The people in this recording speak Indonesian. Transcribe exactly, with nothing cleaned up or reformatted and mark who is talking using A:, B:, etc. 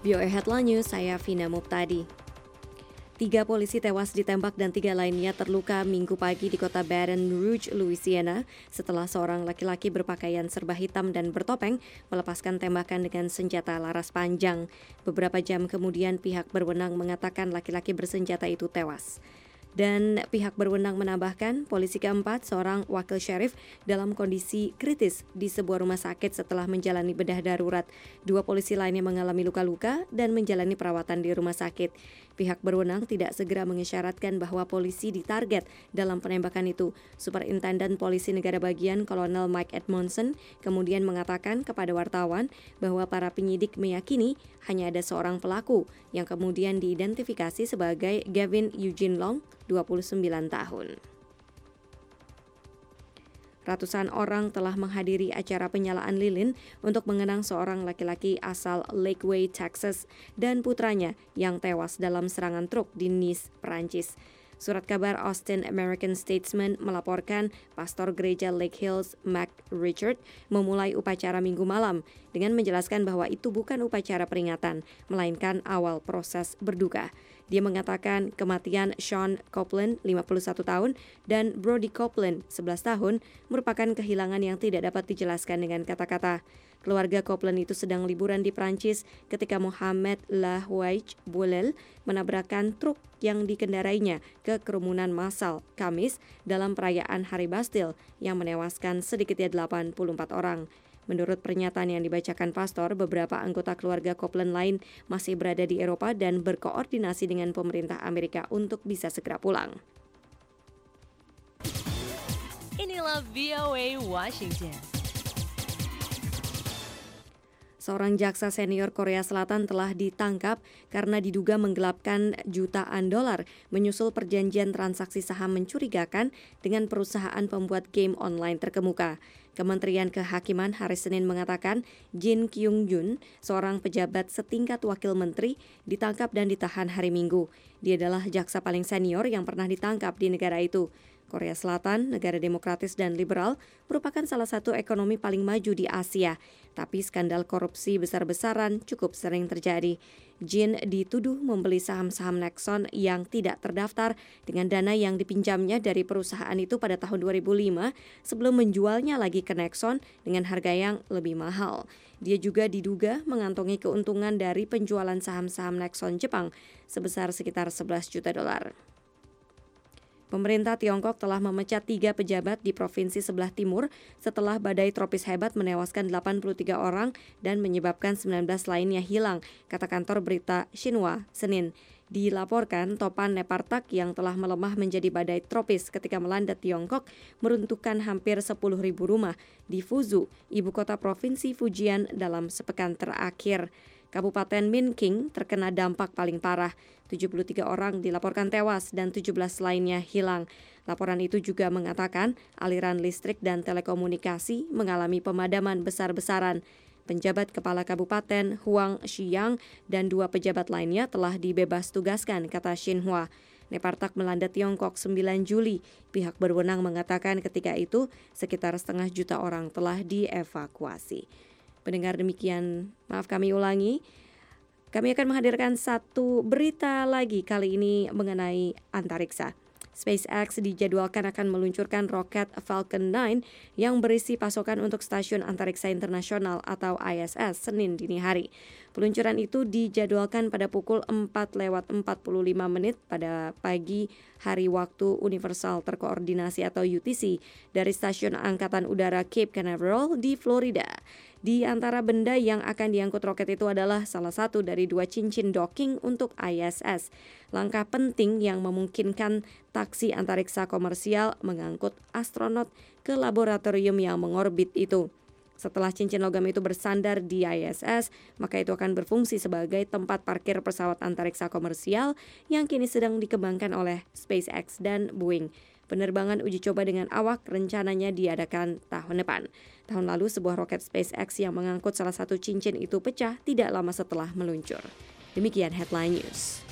A: V O A Headline News, saya Vina Muptadi. Tiga polisi tewas ditembak dan tiga lainnya terluka Minggu pagi di kota Baton Rouge, Louisiana, setelah seorang laki-laki berpakaian serba hitam dan bertopeng melepaskan tembakan dengan senjata laras panjang. Beberapa jam kemudian pihak berwenang mengatakan laki-laki bersenjata itu tewas. Dan pihak berwenang menambahkan polisi keempat, seorang wakil syarif, dalam kondisi kritis di sebuah rumah sakit setelah menjalani bedah darurat. Dua polisi lainnya mengalami luka-luka dan menjalani perawatan di rumah sakit. Pihak berwenang tidak segera mengisyaratkan bahwa polisi ditarget dalam penembakan itu. Superintenden Polisi Negara Bagian Kolonel Mike Edmondson kemudian mengatakan kepada wartawan bahwa para penyidik meyakini hanya ada seorang pelaku yang kemudian diidentifikasi sebagai Gavin Eugene Long, dua puluh sembilan tahun. Ratusan orang telah menghadiri acara penyalaan lilin untuk mengenang seorang laki-laki asal Lakeway, Texas, dan putranya yang tewas dalam serangan truk di Nice, Prancis. Surat kabar Austin American Statesman melaporkan pastor gereja Lake Hills, Mac Richard, memulai upacara Minggu malam dengan menjelaskan bahwa itu bukan upacara peringatan, melainkan awal proses berduka. Dia mengatakan kematian Sean Copeland, lima puluh satu tahun, dan Brody Copeland, sebelas tahun, merupakan kehilangan yang tidak dapat dijelaskan dengan kata-kata. Keluarga Copeland itu sedang liburan di Prancis ketika Mohamed Lahouaj Boulel menabrakkan truk yang dikendarainya ke kerumunan massal Kamis dalam perayaan Hari Bastille yang menewaskan sedikitnya delapan puluh empat orang. Menurut pernyataan yang dibacakan pastor, beberapa anggota keluarga Copeland lain masih berada di Eropa dan berkoordinasi dengan pemerintah Amerika untuk bisa segera pulang.
B: Inilah V O A Washington.
A: Seorang jaksa senior Korea Selatan telah ditangkap karena diduga menggelapkan jutaan dolar menyusul perjanjian transaksi saham mencurigakan dengan perusahaan pembuat game online terkemuka. Kementerian Kehakiman hari Senin mengatakan Jin Kyung-jun, seorang pejabat setingkat wakil menteri, ditangkap dan ditahan hari Minggu. Dia adalah jaksa paling senior yang pernah ditangkap di negara itu. Korea Selatan, negara demokratis dan liberal, merupakan salah satu ekonomi paling maju di Asia. Tapi skandal korupsi besar-besaran cukup sering terjadi. Jin dituduh membeli saham-saham Nexon yang tidak terdaftar dengan dana yang dipinjamnya dari perusahaan itu pada tahun dua ribu lima sebelum menjualnya lagi ke Nexon dengan harga yang lebih mahal. Dia juga diduga mengantongi keuntungan dari penjualan saham-saham Nexon Jepang sebesar sekitar sebelas juta dolar. Pemerintah Tiongkok telah memecat tiga pejabat di provinsi sebelah timur setelah badai tropis hebat menewaskan delapan puluh tiga orang dan menyebabkan sembilan belas lainnya hilang, kata kantor berita Xinhua Senin. Dilaporkan topan Nepartak yang telah melemah menjadi badai tropis ketika melanda Tiongkok meruntuhkan hampir sepuluh ribu rumah di Fuzhou, ibu kota provinsi Fujian dalam sepekan terakhir. Kabupaten Minqing terkena dampak paling parah. tujuh puluh tiga orang dilaporkan tewas dan tujuh belas lainnya hilang. Laporan itu juga mengatakan aliran listrik dan telekomunikasi mengalami pemadaman besar-besaran. Penjabat kepala kabupaten Huang Xiyang dan dua pejabat lainnya telah dibebas tugaskan, kata Xinhua. Nepartak melanda Tiongkok sembilan Juli. Pihak berwenang mengatakan ketika itu sekitar setengah juta orang telah dievakuasi. Pendengar demikian, maaf kami ulangi, kami akan menghadirkan satu berita lagi kali ini mengenai antariksa. SpaceX dijadwalkan akan meluncurkan roket Falcon nine yang berisi pasokan untuk Stasiun Antariksa Internasional atau I S S Senin dini hari. Peluncuran itu dijadwalkan pada pukul empat lewat empat puluh lima menit pada pagi hari waktu universal terkoordinasi atau U T C dari Stasiun Angkatan Udara Cape Canaveral di Florida. Di antara benda yang akan diangkut roket itu adalah salah satu dari dua cincin docking untuk I S S. Langkah penting yang memungkinkan taksi antariksa komersial mengangkut astronot ke laboratorium yang mengorbit itu. Setelah cincin logam itu bersandar di I S S, maka itu akan berfungsi sebagai tempat parkir pesawat antariksa komersial yang kini sedang dikembangkan oleh SpaceX dan Boeing. Penerbangan uji coba dengan awak rencananya diadakan tahun depan. Tahun lalu sebuah roket SpaceX yang mengangkut salah satu cincin itu pecah tidak lama setelah meluncur. Demikian Headline News.